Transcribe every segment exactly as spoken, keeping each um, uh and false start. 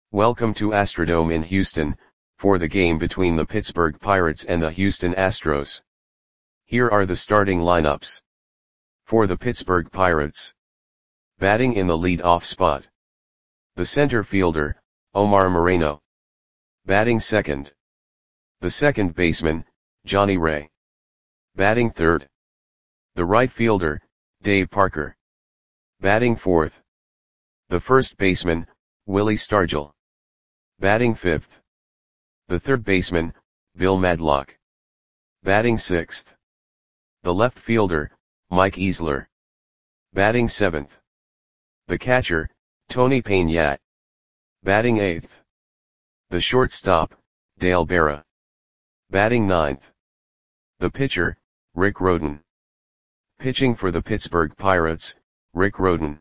Welcome to Astrodome in Houston, for the game between the Pittsburgh Pirates and the Houston Astros. Here are the starting lineups. For the Pittsburgh Pirates. Batting in the lead-off spot. The center fielder, Omar Moreno. Batting second. The second baseman, Johnny Ray. Batting third. The right fielder, Dave Parker. Batting fourth. The first baseman, Willie Stargell. Batting fifth. The third baseman, Bill Madlock. Batting sixth. The left fielder, Mike Easler. Batting seventh. The catcher, Tony Peña. Batting eighth. The shortstop, Dale Berra. Batting ninth. The pitcher, Rick Rhoden. Pitching for the Pittsburgh Pirates, Rick Rhoden.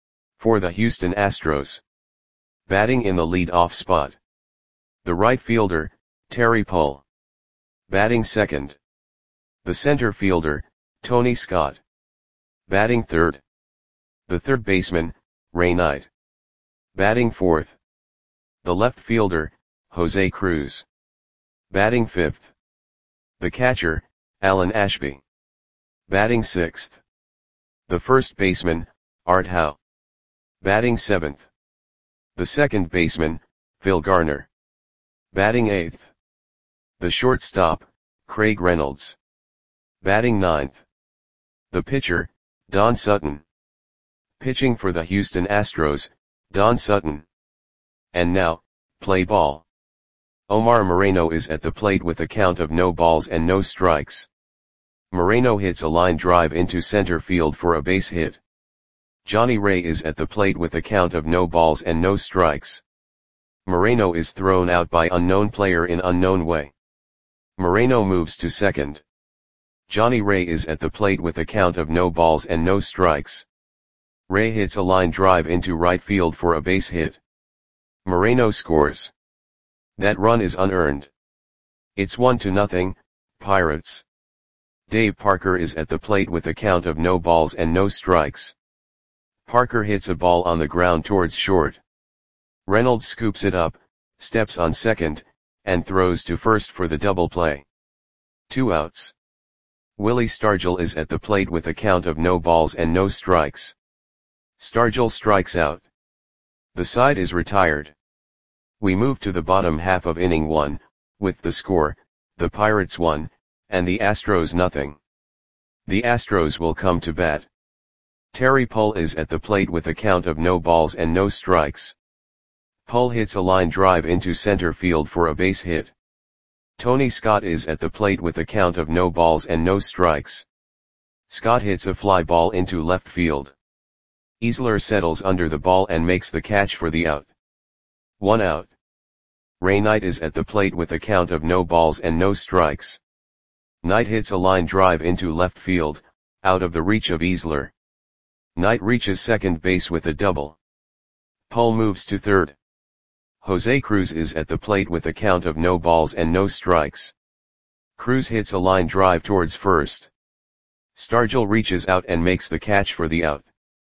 For the Houston Astros. Batting in the lead-off spot. The right fielder, Terry Pull. Batting second. The center fielder, Tony Scott. Batting third. The third baseman, Ray Knight. Batting fourth. The left fielder, Jose Cruz. Batting fifth. The catcher, Alan Ashby. Batting sixth. The first baseman, Art Howe. Batting seventh. The second baseman, Phil Garner. Batting eighth. The shortstop, Craig Reynolds. Batting ninth. The pitcher, Don Sutton. Pitching for the Houston Astros, Don Sutton. And now, play ball. Omar Moreno is at the plate with a count of no balls and no strikes. Moreno hits a line drive into center field for a base hit. Johnny Ray is at the plate with a count of no balls and no strikes. Moreno is thrown out by unknown player in unknown way. Moreno moves to second. Johnny Ray is at the plate with a count of no balls and no strikes. Ray hits a line drive into right field for a base hit. Moreno scores. That run is unearned. It's one to nothing, Pirates. Dave Parker is at the plate with a count of no balls and no strikes. Parker hits a ball on the ground towards short. Reynolds scoops it up, steps on second, and throws to first for the double play. Two outs. Willie Stargell is at the plate with a count of no balls and no strikes. Stargell strikes out. The side is retired. We move to the bottom half of inning one, with the score, the Pirates one, and the Astros nothing. The Astros will come to bat. Terry Pull is at the plate with a count of no balls and no strikes. Pull hits a line drive into center field for a base hit. Tony Scott is at the plate with a count of no balls and no strikes. Scott hits a fly ball into left field. Easler settles under the ball and makes the catch for the out. One out. Ray Knight is at the plate with a count of no balls and no strikes. Knight hits a line drive into left field, out of the reach of Easler. Knight reaches second base with a double. Pull moves to third. Jose Cruz is at the plate with a count of no balls and no strikes. Cruz hits a line drive towards first. Stargell reaches out and makes the catch for the out.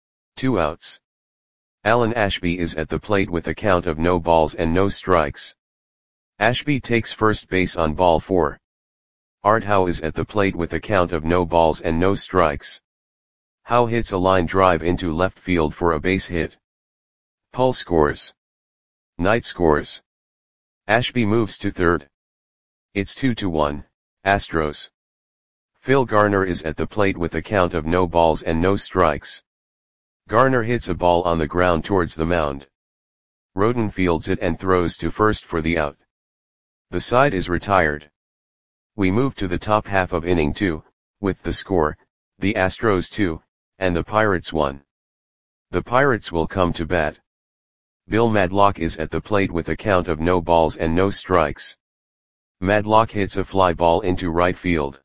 Two outs. Alan Ashby is at the plate with a count of no balls and no strikes. Ashby takes first base on ball four. Art Howe is at the plate with a count of no balls and no strikes. Howe hits a line drive into left field for a base hit. Pull scores. Knight scores. Ashby moves to third. It's two to one, Astros. Phil Garner is at the plate with a count of no balls and no strikes. Garner hits a ball on the ground towards the mound. Rhoden fields it and throws to first for the out. The side is retired. We move to the top half of inning two, with the score, the Astros two, and the Pirates one. The Pirates will come to bat. Bill Madlock is at the plate with a count of no balls and no strikes. Madlock hits a fly ball into right field.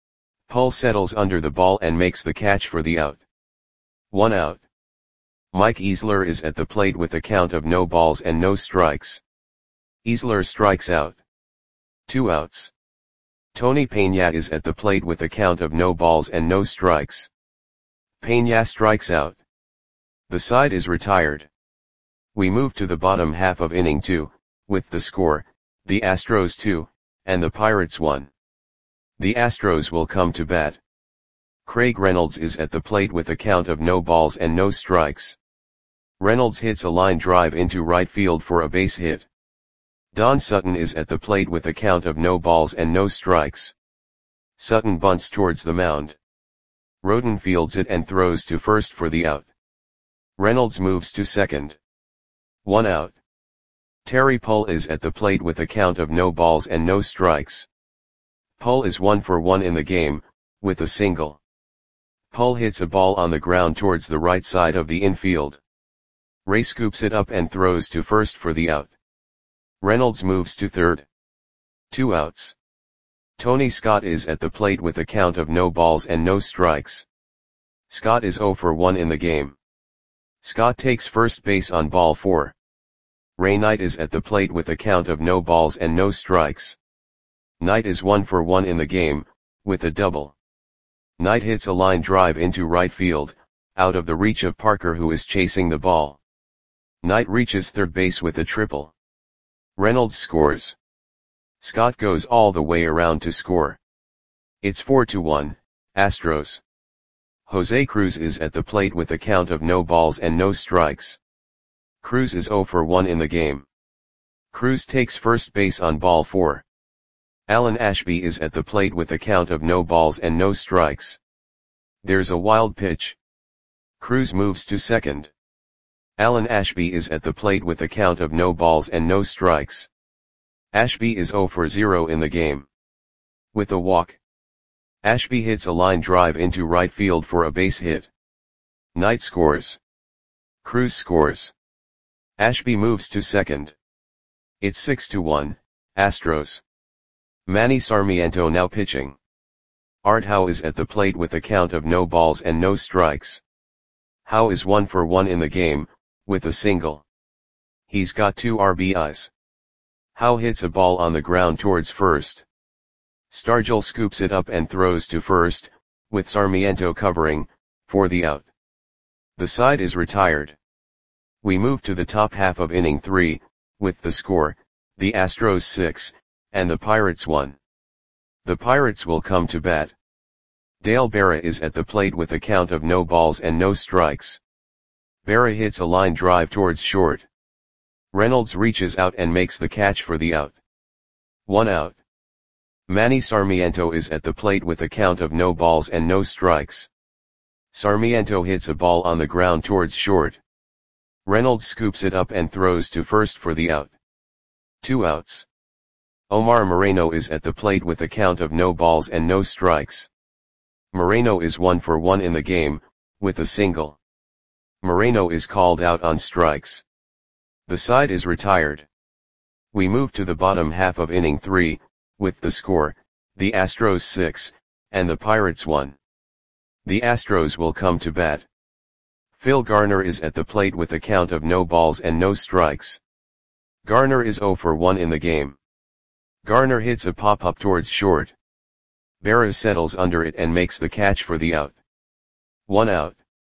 Pull settles under the ball and makes the catch for the out. One out. Mike Easler is at the plate with a count of no balls and no strikes. Easler strikes out. Two outs. Tony Peña is at the plate with a count of no balls and no strikes. Peña strikes out. The side is retired. We move to the bottom half of inning two, with the score, the Astros two, and the Pirates one. The Astros will come to bat. Craig Reynolds is at the plate with a count of no balls and no strikes. Reynolds hits a line drive into right field for a base hit. Don Sutton is at the plate with a count of no balls and no strikes. Sutton bunts towards the mound. Roden fields it and throws to first for the out. Reynolds moves to second. One out. Terry Pull is at the plate with a count of no balls and no strikes. Pull is one for one in the game, with a single. Pull hits a ball on the ground towards the right side of the infield. Ray scoops it up and throws to first for the out. Reynolds moves to third. Two outs. Tony Scott is at the plate with a count of no balls and no strikes. Scott is zero for one in the game. Scott takes first base on ball four. Ray Knight is at the plate with a count of no balls and no strikes. Knight is one for one in the game, with a double. Knight hits a line drive into right field, out of the reach of Parker who is chasing the ball. Knight reaches third base with a triple. Reynolds scores. Scott goes all the way around to score. It's four to one, Astros. Jose Cruz is at the plate with a count of no balls and no strikes. Cruz is zero for one in the game. Cruz takes first base on ball four. Alan Ashby is at the plate with a count of no balls and no strikes. There's a wild pitch. Cruz moves to second. Alan Ashby is at the plate with a count of no balls and no strikes. Ashby is zero for zero in the game. With a walk. Ashby hits a line drive into right field for a base hit. Knight scores. Cruz scores. Ashby moves to second. It's six to one, Astros. Manny Sarmiento now pitching. Art Howe is at the plate with a count of no balls and no strikes. Howe is one for one in the game, with a single. He's got two R B Is. Howe hits a ball on the ground towards first. Stargell scoops it up and throws to first, with Sarmiento covering, for the out. The side is retired. We move to the top half of inning three, with the score, the Astros six, and the Pirates one. The Pirates will come to bat. Dale Berra is at the plate with a count of no balls and no strikes. Berra hits a line drive towards short. Reynolds reaches out and makes the catch for the out. One out. Manny Sarmiento is at the plate with a count of no balls and no strikes. Sarmiento hits a ball on the ground towards short. Reynolds scoops it up and throws to first for the out. Two outs. Omar Moreno is at the plate with a count of no balls and no strikes. Moreno is one for one in the game, with a single. Moreno is called out on strikes. The side is retired. We move to the bottom half of inning three, with the score, the Astros six, and the Pirates one. The Astros will come to bat. Phil Garner is at the plate with a count of no balls and no strikes. Garner is zero for one in the game. Garner hits a pop-up towards short. Berra settles under it and makes the catch for the out. One out.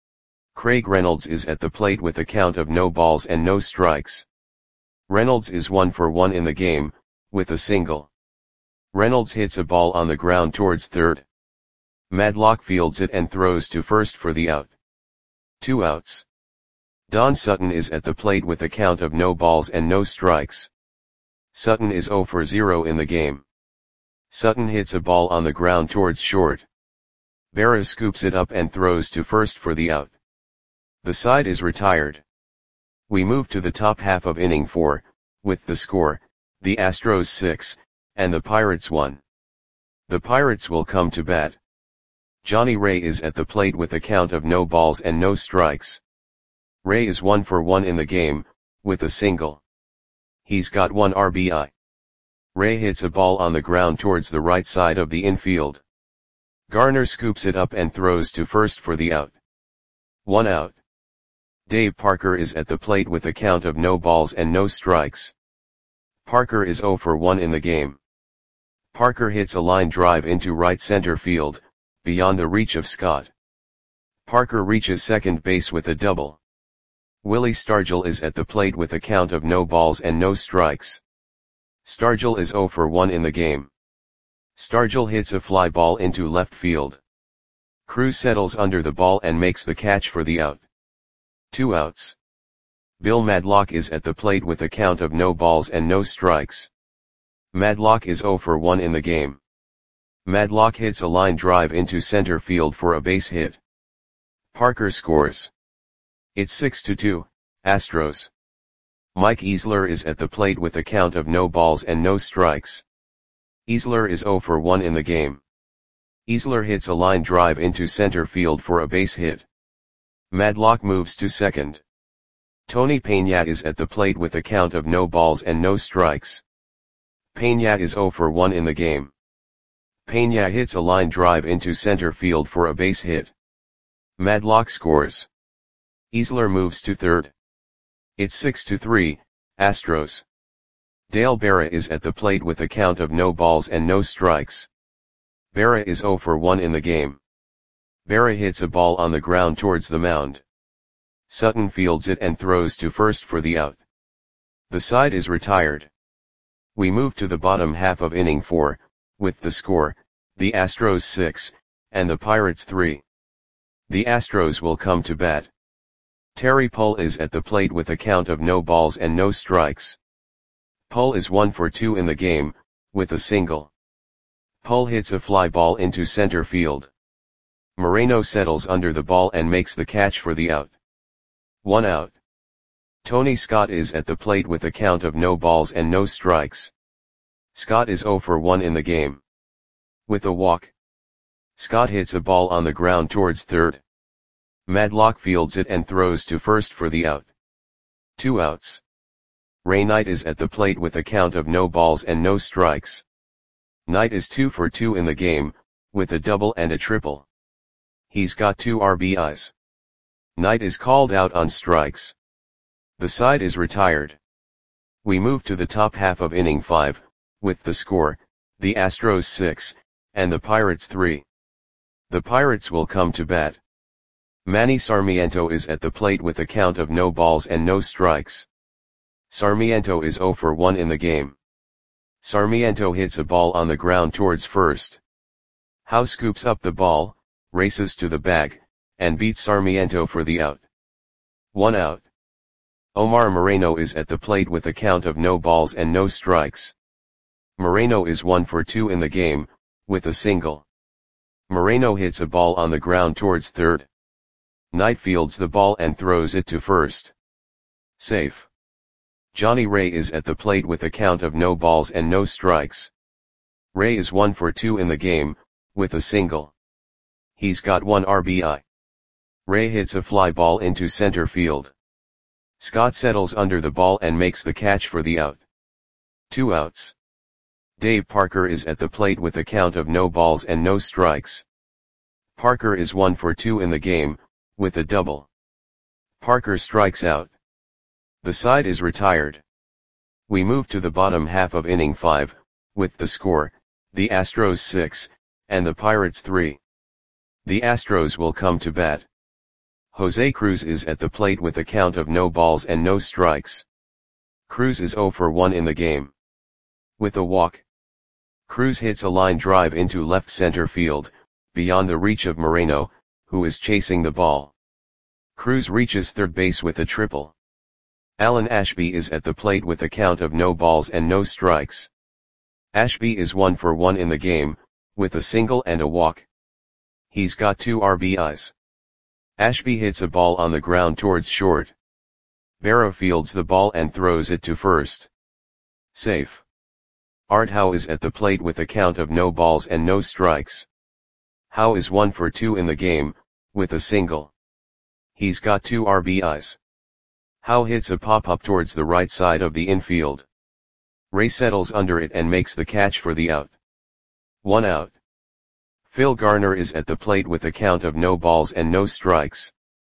Craig Reynolds is at the plate with a count of no balls and no strikes. Reynolds is one for one in the game, with a single. Reynolds hits a ball on the ground towards third. Madlock fields it and throws to first for the out. Two outs. Don Sutton is at the plate with a count of no balls and no strikes. Sutton is zero for zero in the game. Sutton hits a ball on the ground towards short. Berra scoops it up and throws to first for the out. The side is retired. We move to the top half of inning four, with the score, the Astros six, and the Pirates one. The Pirates will come to bat. Johnny Ray is at the plate with a count of no balls and no strikes. Ray is one for one in the game, with a single. He's got one R B I. Ray hits a ball on the ground towards the right side of the infield. Garner scoops it up and throws to first for the out. One out. Dave Parker is at the plate with a count of no balls and no strikes. Parker is zero for one in the game. Parker hits a line drive into right center field, beyond the reach of Scott. Parker reaches second base with a double. Willie Stargell is at the plate with a count of no balls and no strikes. Stargell is zero for one in the game. Stargell hits a fly ball into left field. Cruz settles under the ball and makes the catch for the out. Two outs. Bill Madlock is at the plate with a count of no balls and no strikes. Madlock is zero for one in the game. Madlock hits a line drive into center field for a base hit. Parker scores. It's six to two, Astros. Mike Easler is at the plate with a count of no balls and no strikes. Easler is zero for one in the game. Easler hits a line drive into center field for a base hit. Madlock moves to second. Tony Peña is at the plate with a count of no balls and no strikes. Peña is zero for one in the game. Peña hits a line drive into center field for a base hit. Madlock scores. Easler moves to third. It's six to three, Astros. Dale Berra is at the plate with a count of no balls and no strikes. Berra is zero for one in the game. Berra hits a ball on the ground towards the mound. Sutton fields it and throws to first for the out. The side is retired. We move to the bottom half of inning four, with the score, the Astros six, and the Pirates three. The Astros will come to bat. Terry Pull is at the plate with a count of no balls and no strikes. Pull is one for two in the game, with a single. Pull hits a fly ball into center field. Moreno settles under the ball and makes the catch for the out. One out. Tony Scott is at the plate with a count of no balls and no strikes. Scott is zero for one in the game. With a walk. Scott hits a ball on the ground towards third. Madlock fields it and throws to first for the out. Two outs. Ray Knight is at the plate with a count of no balls and no strikes. Knight is two for two in the game, with a double and a triple. He's got two R B Is. Knight is called out on strikes. The side is retired. We move to the top half of inning five, with the score, the Astros six, and the Pirates three. The Pirates will come to bat. Manny Sarmiento is at the plate with a count of no balls and no strikes. Sarmiento is zero for one in the game. Sarmiento hits a ball on the ground towards first. Howe scoops up the ball, races to the bag, and beats Sarmiento for the out. One out. Omar Moreno is at the plate with a count of no balls and no strikes. Moreno is one for two in the game, with a single. Moreno hits a ball on the ground towards third. Knight fields the ball and throws it to first. Safe. Johnny Ray is at the plate with a count of no balls and no strikes. Ray is one for two in the game, with a single. He's got one R B I. Ray hits a fly ball into center field. Scott settles under the ball and makes the catch for the out. Two outs. Dave Parker is at the plate with a count of no balls and no strikes. Parker is one for two in the game, with a double. Parker strikes out. The side is retired. We move to the bottom half of inning five, with the score, the Astros six, and the Pirates three. The Astros will come to bat. Jose Cruz is at the plate with a count of no balls and no strikes. Cruz is zero for one in the game. With a walk. Cruz hits a line drive into left center field, beyond the reach of Moreno, who is chasing the ball. Cruz reaches third base with a triple. Alan Ashby is at the plate with a count of no balls and no strikes. Ashby is one for one in the game, with a single and a walk. He's got two R B Is. Ashby hits a ball on the ground towards short. Berra fields the ball and throws it to first. Safe. Art Howe is at the plate with a count of no balls and no strikes. Howe is one for two in the game, with a single. He's got two R B Is. Howe hits a pop-up towards the right side of the infield. Ray settles under it and makes the catch for the out. One out. Phil Garner is at the plate with a count of no balls and no strikes.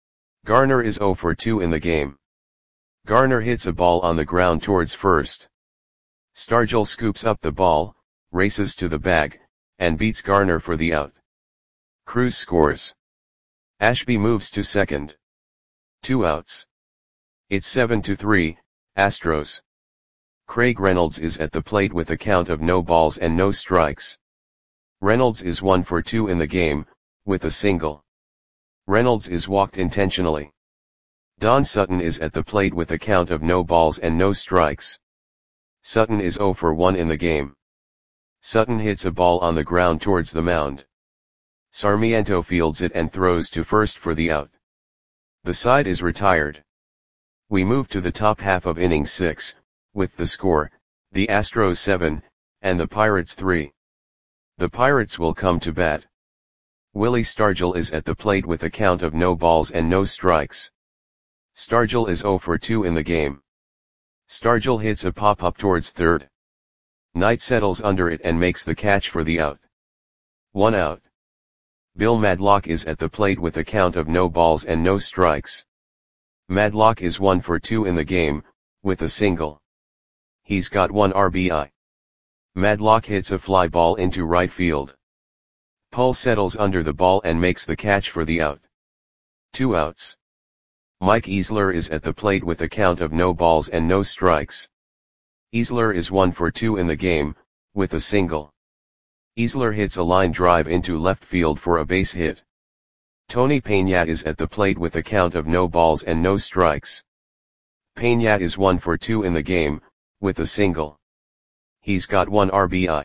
Garner is zero for two in the game. Garner hits a ball on the ground towards first. Stargell scoops up the ball, races to the bag, and beats Garner for the out. Cruz scores. Ashby moves to second. Two outs. It's seven to three, Astros. Craig Reynolds is at the plate with a count of no balls and no strikes. Reynolds is one for two in the game, with a single. Reynolds is walked intentionally. Don Sutton is at the plate with a count of no balls and no strikes. Sutton is zero for one in the game. Sutton hits a ball on the ground towards the mound. Sarmiento fields it and throws to first for the out. The side is retired. We move to the top half of inning six, with the score, the Astros seven, and the Pirates three. The Pirates will come to bat. Willie Stargell is at the plate with a count of no balls and no strikes. Stargell is zero for two in the game. Stargell hits a pop-up towards third. Knight settles under it and makes the catch for the out. One out. Bill Madlock is at the plate with a count of no balls and no strikes. Madlock is one for two in the game, with a single. He's got one R B I. Madlock hits a fly ball into right field. Pull settles under the ball and makes the catch for the out. Two outs. Mike Easler is at the plate with a count of no balls and no strikes. Easler is one for two in the game, with a single. Easler hits a line drive into left field for a base hit. Tony Peña is at the plate with a count of no balls and no strikes. Peña is one for two in the game, with a single. He's got one R B I.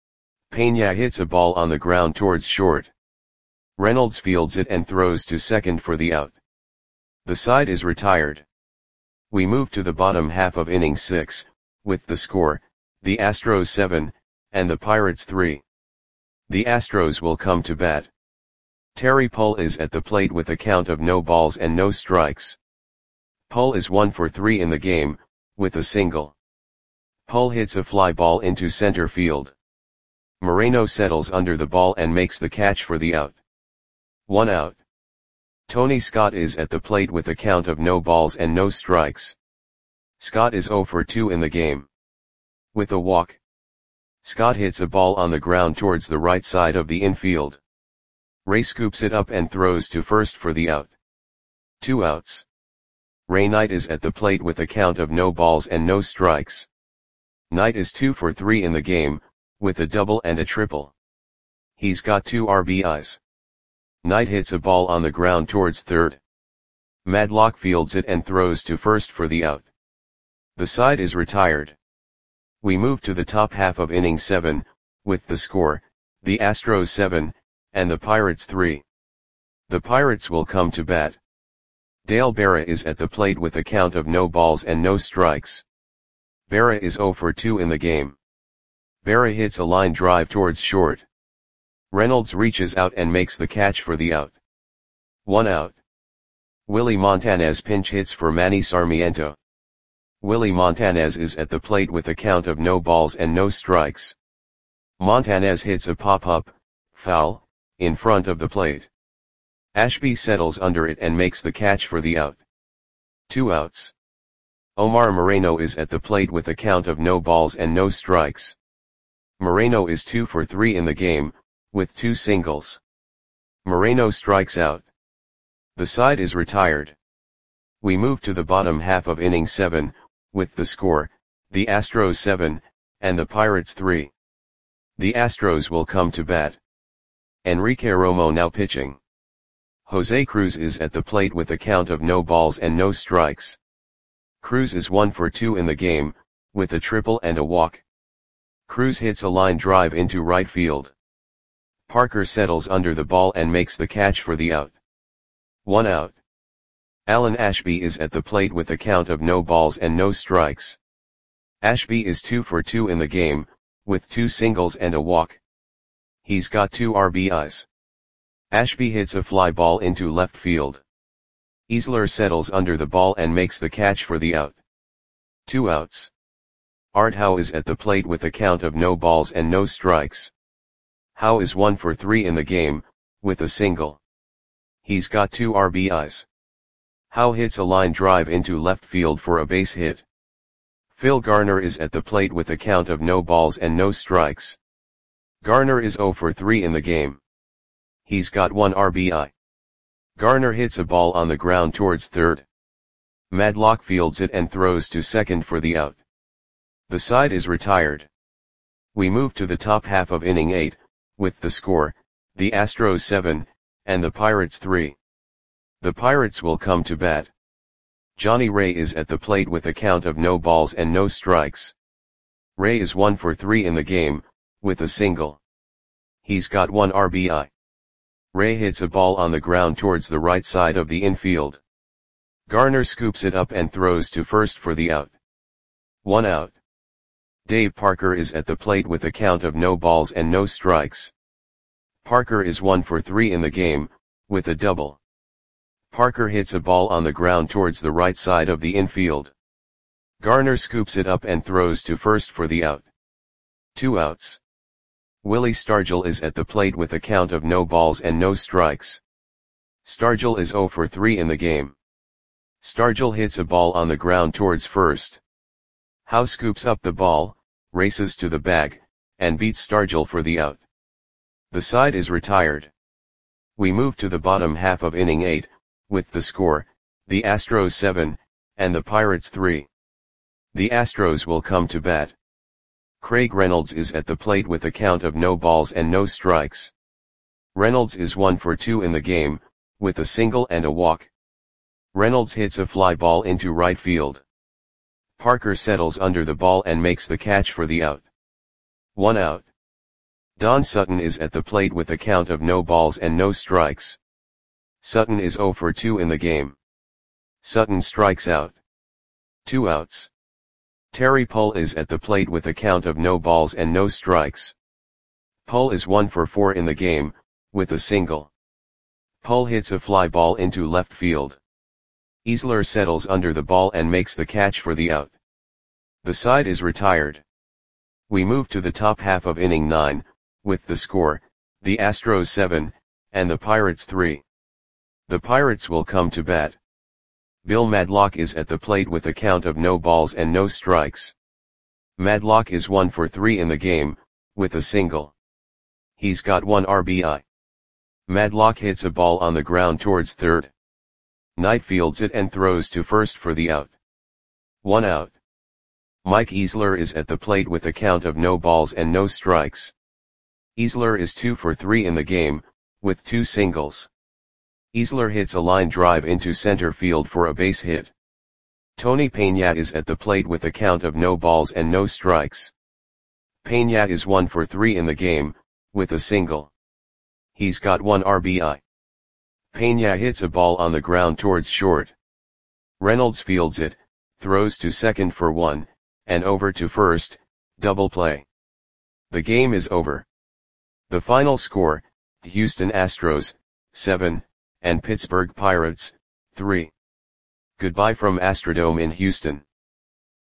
Peña hits a ball on the ground towards short. Reynolds fields it and throws to second for the out. The side is retired. We move to the bottom half of inning six, with the score, the Astros seven, and the Pirates three. The Astros will come to bat. Terry Pull is at the plate with a count of no balls and no strikes. Pull is one for three in the game, with a single. Pull hits a fly ball into center field. Moreno settles under the ball and makes the catch for the out. One out. Tony Scott is at the plate with a count of no balls and no strikes. Scott is zero for two in the game. With a walk. Scott hits a ball on the ground towards the right side of the infield. Ray scoops it up and throws to first for the out. Two outs. Ray Knight is at the plate with a count of no balls and no strikes. Knight is two for three in the game, with a double and a triple. He's got two R B Is. Knight hits a ball on the ground towards third. Madlock fields it and throws to first for the out. The side is retired. We move to the top half of inning seven, with the score, the Astros seven, and the Pirates three. The Pirates will come to bat. Dale Berra is at the plate with a count of no balls and no strikes. Berra is zero for two in the game. Berra hits a line drive towards short. Reynolds reaches out and makes the catch for the out. One out. Willie Montanez pinch hits for Manny Sarmiento. Willie Montanez is at the plate with a count of no balls and no strikes. Montanez hits a pop-up, foul, in front of the plate. Ashby settles under it and makes the catch for the out. Two outs. Omar Moreno is at the plate with a count of no balls and no strikes. Moreno is two for three in the game, with two singles. Moreno strikes out. The side is retired. We move to the bottom half of inning seven, with the score, the Astros seven, and the Pirates three. The Astros will come to bat. Enrique Romo now pitching. Jose Cruz is at the plate with a count of no balls and no strikes. Cruz is one for two in the game, with a triple and a walk. Cruz hits a line drive into right field. Parker settles under the ball and makes the catch for the out. One out. Alan Ashby is at the plate with a count of no balls and no strikes. Ashby is two for two in the game, with two singles and a walk. He's got two R B Is. Ashby hits a fly ball into left field. Easler settles under the ball and makes the catch for the out. Two outs. Art Howe is at the plate with a count of no balls and no strikes. Howe is one for three in the game, with a single. He's got two R B Is. Howe hits a line drive into left field for a base hit. Phil Garner is at the plate with a count of no balls and no strikes. Garner is zero for three in the game. He's got one R B I. Garner hits a ball on the ground towards third. Madlock fields it and throws to second for the out. The side is retired. We move to the top half of inning eight, with the score, the Astros seven, and the Pirates three. The Pirates will come to bat. Johnny Ray is at the plate with a count of no balls and no strikes. Ray is one for three in the game, with a single. He's got one R B I. Ray hits a ball on the ground towards the right side of the infield. Garner scoops it up and throws to first for the out. One out. Dave Parker is at the plate with a count of no balls and no strikes. Parker is one for three in the game, with a double. Parker hits a ball on the ground towards the right side of the infield. Garner scoops it up and throws to first for the out. Two outs. Willie Stargell is at the plate with a count of no balls and no strikes. Stargell is zero for three in the game. Stargell hits a ball on the ground towards first. Howe scoops up the ball, races to the bag, and beats Stargell for the out. The side is retired. We move to the bottom half of inning eight, with the score, the Astros seven, and the Pirates three. The Astros will come to bat. Craig Reynolds is at the plate with a count of no balls and no strikes. Reynolds is one for two in the game, with a single and a walk. Reynolds hits a fly ball into right field. Parker settles under the ball and makes the catch for the out. One out. Don Sutton is at the plate with a count of no balls and no strikes. Sutton is zero for two in the game. Sutton strikes out. Two outs. Terry Pull is at the plate with a count of no balls and no strikes. Pull is one for four in the game, with a single. Pull hits a fly ball into left field. Easler settles under the ball and makes the catch for the out. The side is retired. We move to the top half of inning nine, with the score, the Astros seven, and the Pirates three. The Pirates will come to bat. Bill Madlock is at the plate with a count of no balls and no strikes. Madlock is one for three in the game, with a single. He's got one R B I. Madlock hits a ball on the ground towards third. Knight fields it and throws to first for the out. One out. Mike Easler is at the plate with a count of no balls and no strikes. Easler is two for three in the game, with two singles. Easler hits a line drive into center field for a base hit. Tony Peña is at the plate with a count of no balls and no strikes. Peña is one for three in the game, with a single. He's got one R B I. Peña hits a ball on the ground towards short. Reynolds fields it, throws to second for one, and over to first, double play. The game is over. The final score, Houston Astros, seven, and Pittsburgh Pirates, three. Goodbye from Astrodome in Houston.